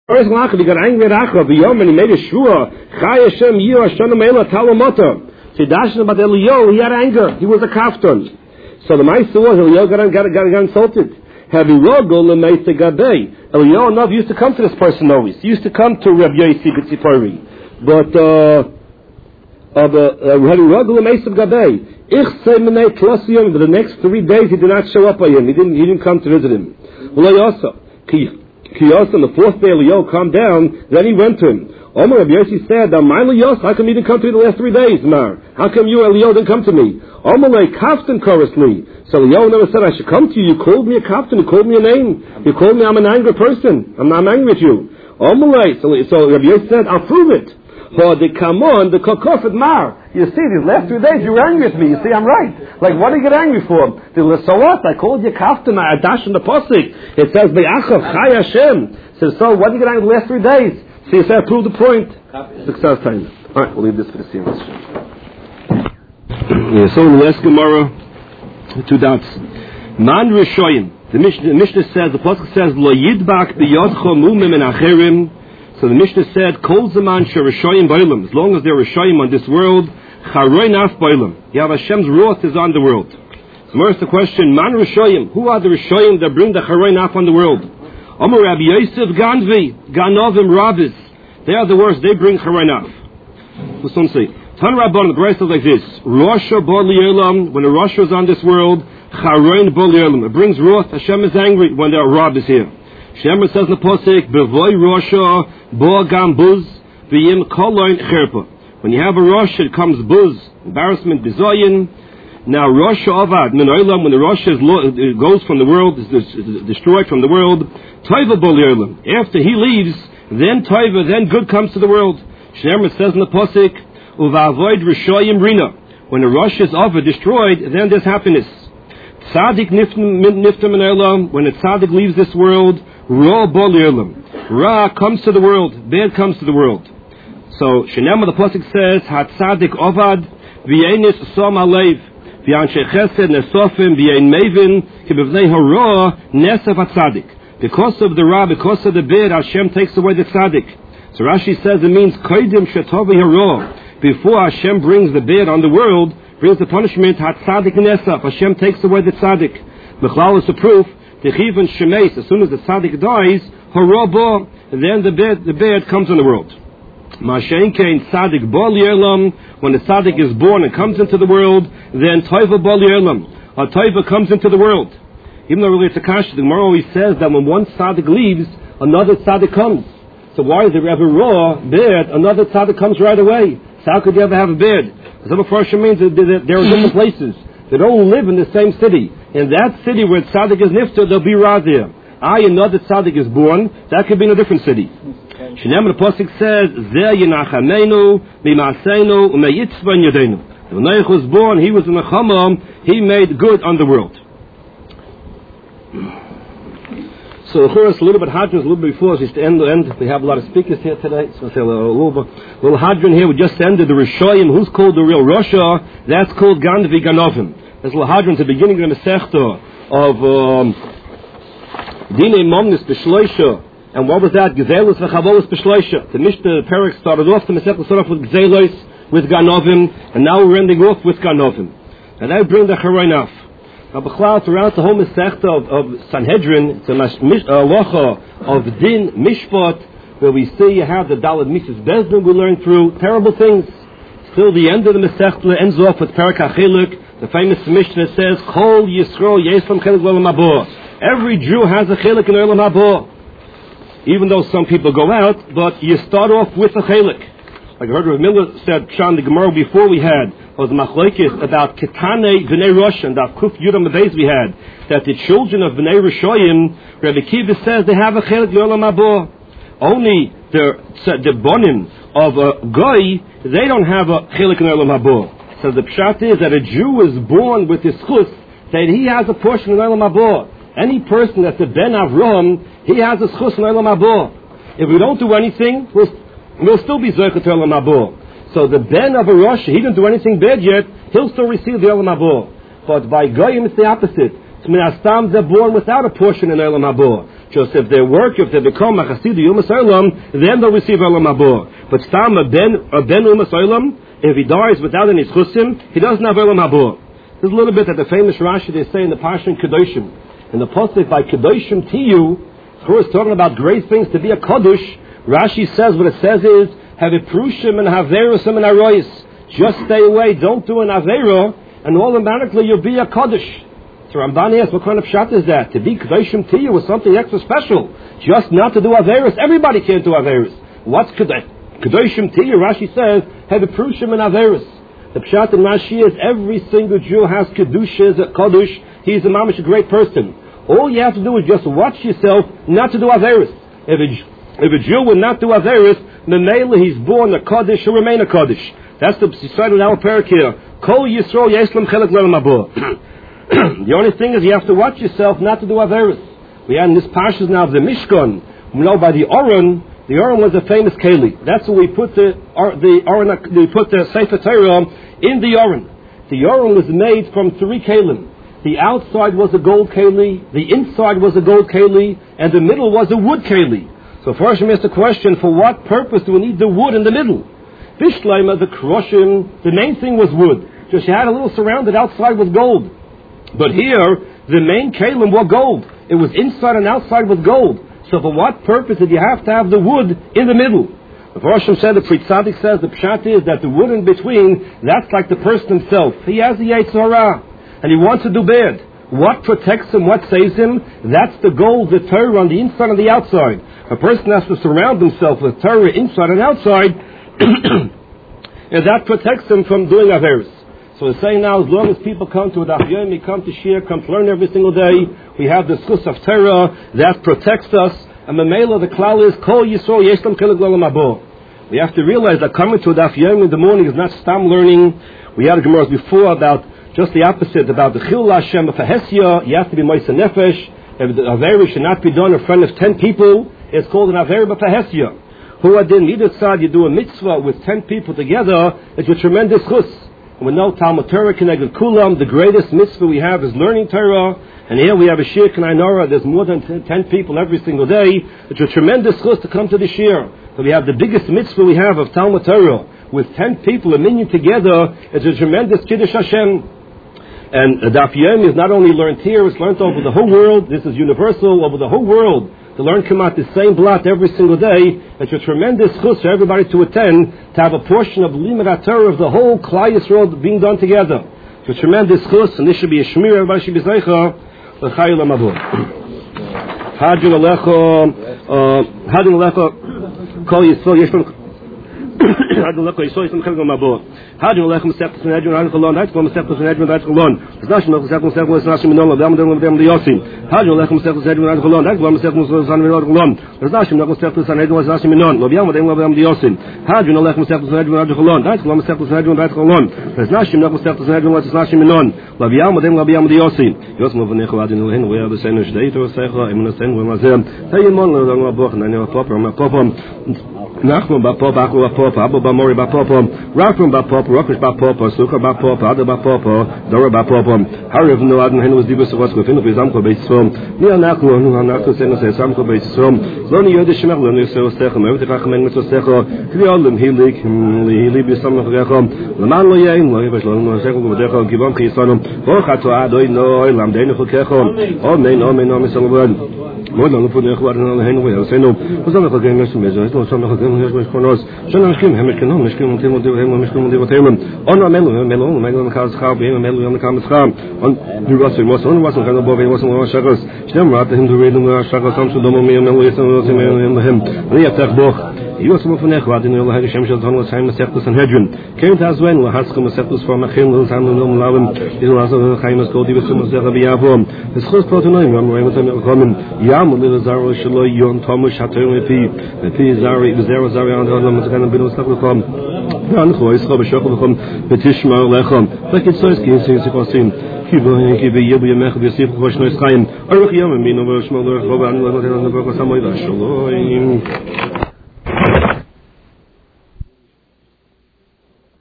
First he got angry at Achab, and he made a shua. Chai Hashem Yu Hashem Meila Talamata. So Dashan about Eliyahu, he had anger. He was a kaftan. So the Maisa was Eliyahu got insulted. Have you rogol lemeita gabei? Eliyahu Nav used to come to this person always. He used to come to Rabbi Yosi B'Tzipori. But have you rogol lemeita gabei? Ich say menei tlasiyom. For the next 3 days he did not show up by him. He didn't come to visit him. Ulayasa. Kiyos on the 4th day, Eliyahu calmed down. Then he went to him. Omar Rabbi Yosi said, how come you didn't come to me the last 3 days, Mar? How come you, Eliyahu, didn't come to me? Omar lay kaftan chorusly. So Eliyahu never said, I should come to you. You called me a kaftan. You called me a name. You called me, I'm an angry person. I'm angry at you. Omar lay. So Rabbi Yosi said, I'll prove it. For the kamon, the kokofet Mar. You see, these last 2 days you were angry at me. You see, I'm right. Like, what do you get angry for? So what? I called you kaftan. I dash in the posik. It says, Be'achav Chai Hashem. So what do you get angry the last 3 days? So you say, I proved the point. Success time. All right, we'll leave this for the series. So in the last Gemara, 2 dots. Man Rishoyim. The Mishnah says, the Pasuk says, Lo yidbak biyodcho mumim en acherim. So the Mishnah said, Kol zaman she'rishoyim b'olam. As long as they're rishoyim on this world, charoy naf b'olam. You have Hashem's wrath is on the world. So where's the question? Man rishoyim. Who are the rishoyim that bring the charoy naf on the world? Amar Rabbi Yosef Ganvi, Ganovim Rabbis. They are the worst. They bring charoy naf. So some say, Tan Rabban, the Gemara says like this: Rosha bo li'olam. When a Rosha is on this world, charoin bo li'olam. It brings wrath. Hashem is angry when there are robbers here. Shemer says in the Pasuk, Bevoy Rosha bo gam buz v'yim koloin cherpa. When you have a Rosha, it comes buz, embarrassment, bizoyin. Now Rosha avad min olam. When the Rosha goes from the world, is destroyed from the world, Toiva bo li'olam. After he leaves, then Toiva, then good comes to the world. Shemer says in the Pasuk, Uvavoid Rishoyim Rina. When the Rosh is over, destroyed, then there's happiness. Tzadik niftam min olam. When a tzaddik leaves this world, Ra bo li'olam. Ra comes to the world, bad comes to the world. So Shenema the Pasuk says, Ha tzadik ovad v'yenis som alev v'anshe chesed nesofim v'yein mevin kibevnei hara nesav ha-tzadik. Because of the Ra, because of the bad, Hashem takes away the tzaddik. So Rashi says it means koidim shetovi hara. Before Hashem brings the bad on the world, brings the punishment, ha-tzadik nesaf. Hashem takes away the tzaddik. Mechlal is the proof. Techiv and shemeis. As soon as the tzaddik dies, harabo, then the bad comes in the world. Ma'ashein kein tzaddik bo li'olam. When the tzaddik is born and comes into the world, then toiva bo li'olam. A toiva comes into the world. Even though really it's a kasha, the Gemara always says that when one tzaddik leaves, another tzaddik comes. So why is there ever raw, bad, another tzaddik comes right away? So how could you ever have a bad? Some of Russia means that there are different places. They don't live in the same city. In that city where tzaddik is nifta, there'll be ra there. Another tzaddik is born, that could be in a different city. Shinem the Pasuk says, Zeh yinachamenu, mimaseinu, umeyitzva in yadenu. When Noach was born, he was in the Chamam, he made good on the world. So a little bit hadron, a little bit before, just to end. We have a lot of speakers here today, so a little hadron here. We just ended the Rishoyim. Who's called the real Rosha? That's called Ganvi Ganovim. There's a little hadron at the beginning of the Masechta of Dinei Momnis B'Shloisha. And what was that? Gezelos v'chavolos B'Shloisha. The Mishnah Perek started off, the Masechta started off with Gezelos, with Ganovim, and now we're ending off with Ganovim. And that bring the Charoinaf. Now, throughout the whole Masechta of Sanhedrin, it's a halacha of Din Mishpat, where we see you have the Daled Mises Bezdin we learn through terrible things. Still, the end of the Masechta ends off with Perek HaChiluk. The famous Mishnah says, Chol Yisro Yeslam Chelik L'Olam Haba. Every Jew has a Chelik in Olam Haba. Even though some people go out, but you start off with a Chelik. Like I heard Rav Miller said, Sean, the Gemara before we had was machlokes about Ketane B'nei Rosh and that Kuf Yudam Beis we had, that the children of B'nei Rishoyim, Rabbi Kiva says they have a Chelik L'Olam Haba. Only the bonim of a Goy, they don't have a Chelik L'Olam Haba. So the pshat is that a Jew is born with his chus, that he has a portion in L'Olam Haba. Any person that's a Ben Avram, he has a chus in L'Olam Haba. If we don't do anything, we'll still be Zoycha to Olam Haba. So the Ben of a Rosh, he didn't do anything bad yet, he'll still receive the Olam Haba. But by Goyim it's the opposite. So Minastam, they're born without a portion in Olam Haba. Just if they work, if they become a Chasidu Yumas Olam, then they'll receive Olam Haba. But Stam, a Ben Umas Olam, if he dies without any Schusim, he doesn't have Olam Haba. There's a little bit that the famous Rashi, they say in the Parsha Kedoshim. In the Pasuk by Kedoshim Tiyu, of course, talking about great things to be a Kodush, Rashi says what it says is, have a Prushim and Haverusim and Arois. Just stay away, don't do an Avera, and automatically you'll be a Kodush. So Ramban asks, what kind of shot is that? To be Kedoshim Tiyu was something extra special. Just not to do Averis. Everybody can't do Averis. What's Kedoshim Tiyu? Rashi says, have a Prushim and Averis. The Pshat in Rashi is every single Jew has Kedusha, a Kodush. He's a mamish, a great person. All you have to do is just watch yourself not to do Averis. If a Jew will not do Averis, Memela, he's born a Kodesh, he'll remain a Kodesh. That's the side of our parak here. Kol Yisrael Yeslam Chelek L'Olam Haba. The only thing is you have to watch yourself not to do Averis. We had in this Parshas now of the Mishkan, we know by the Aron was a famous Keli. That's where we put the Sefer Torah in the Aron. The Aron was made from 3 Kelim. The outside was a gold Keli, the inside was a gold Keli, and the middle was a wood Keli. So first we ask the question, for what purpose do we need the wood in the middle? Bishleima, the Kroshim, the main thing was wood. Just you had a little surrounded outside with gold. But here, the main Kalim were gold. It was inside and outside with gold. So for what purpose did you have to have the wood in the middle? The Roshim said, the Pri Tzadik says, the Pshat is that the wood in between, that's like the person himself. He has the Yetzer Hara, and he wants to do bad. What protects him, what saves him? That's the gold, the Torah on the inside and the outside. A person has to surround himself with Torah inside and outside, and that protects him from doing Averis. So we're saying now, as long as people come to a Daf Yomi, come to Shir, come to learn every single day, we have the Schus of Torah that protects us, and Memela, the klal is, Kol Yisrael Yeslam Chelek L'Olam Haba. We have to realize that coming to a Daf Yomi in the morning is not stam learning. We had a Gemara before about just the opposite, about the Chil Hashem of Hesya. You have to be Moisa Nefesh. If the Averi should not be done in front of 10 people, it's called an Averi B'Hesya. Who adin either side, you do a mitzvah with 10 people together, it's a tremendous chus. And we know Talmud Torah Keneged Kulam, the greatest mitzvah we have is learning Torah, and here we have a Shir K'nai Nora, there's more than 10 people every single day. It's a tremendous chus to come to the Shir. So we have the biggest mitzvah we have of Talmud Torah, with 10 people, a minyan together, it's a tremendous Kiddush Hashem. And Daf Yomi is not only learned here, it's learned over the whole world. This is universal over the whole world. To learn Kamat the same blot every single day, it's a tremendous chus for everybody to attend, to have a portion of the Limud HaTorah of the whole Klal Yisrael being done together. It's a tremendous chus, and this should be a shmir, everybody should be zeicha, l'chai olam haba. Hadron Alecha, Kol Yisrael, Yeshlam, Hadron Alecha, Yisrael, Yisrael, Chelek L'Olam Haba. Hadron Alecha, Mesechta Sanhedrin, Hadron Cholon, Hadron Mesechta Sanhedrin, Hadron Cholon. Znashim Alecha, Mesechta Sanhedrin, Znashim Minon, L'Vam L'Yosim. Hadron Alecha, Mesechta Sanhedrin, Hadron Cholon, Hadron Mesechta Sanhedrin, Hadron Cholon. Znashim Alecha, Mesechta Sanhedrin, Znashim Minon, L'Vam L'Yosim. Hadron Alecha, Mesechta Sanhedrin, Hadron Cholon, Hadron Mesechta Sanhedrin, Hadron Cholon. Znashim Alecha, Mesechta Sanhedrin, Znashim Minon, L'Vam L'Yosim. Yosem V'necho Adin Eloheinu, V'yad V'seinu Shdei Torah Secha, Emun Haseinu V'mazem. Tayimon L'Olam Haba, Nani V'Papa, V'Papa. Nachman B'Papa, Aku B'Papa, Abba B'Mori B'Papa, Rafram B'Papa, Rokish B'Papa, Sukkah B'Papa, Ada B'Papa, Dora B'Papa, Hariv No Adon Henu was Dibus of Vasko, Finu Vizamko B'Yisrom, Nia Naklu, Hanaklu Senu Samko B'Yisrom, Zoni Yod Shemach, Lenu Seo Sechem, Evit Rachmen Mitzvah Secho, Kriolim Hilik, Hili B'Sam V'Gechom, Laman Lo Yain, Lo Yevash Lo Secho V'Decho, Gibon Chisonom, Bochato Adoi No, Lamdeinu Chukechom, Omen, Omen, Omen, Salomon. More than for the Equatorial Henry, I say no, was on the Games measures, no some of the Games, John Kim, Hemikin, Mishkin, Mishkin, on a melon, Melon Cars, Melon on the Commons Farm, on the Russell was on wasn't kind of Bobby, wasn't on Shackles, Stemmer, him to read the Shackles, some to Domo, and him, Leah Boch. He was from Equad in the Hashem Shatan was Simon Septus and Hedron. Came to us when Hascom Septus from a Hill, Simon Lavin, it was a Haimas Cody with some of the Rabiavom. His first protonym, young Raymond Common, Yam, Little Zaro, Shalo, Yon, Thomas, Chateau, the P. Zari, Zara, Zara, and Adam, was going to be no stuff with him. Ran Hoys, Hobashokam, Petishma, Lechom, like it's so skin, since it was seen. Kiba Yabu Mech, the Sif, Hoshno Skyim, or Yam, and Mino, Shmoller, Hoban, and the Book of Samoy, Shalom.